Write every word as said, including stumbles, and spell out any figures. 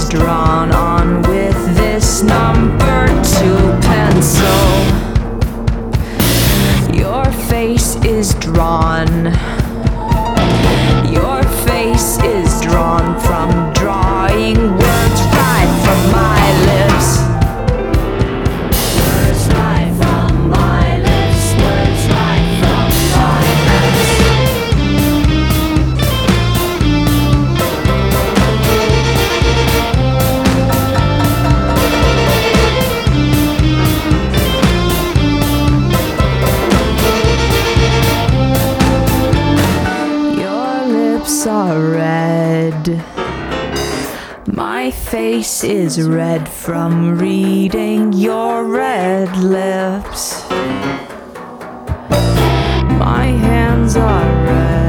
is drawn on with this number two pencil. Your face is drawn. Your face is drawn from drawing words right from my lips. Words right from my lips. Words right from my lips. Your lips are red. My face is red from reading your red lips. My hands are red.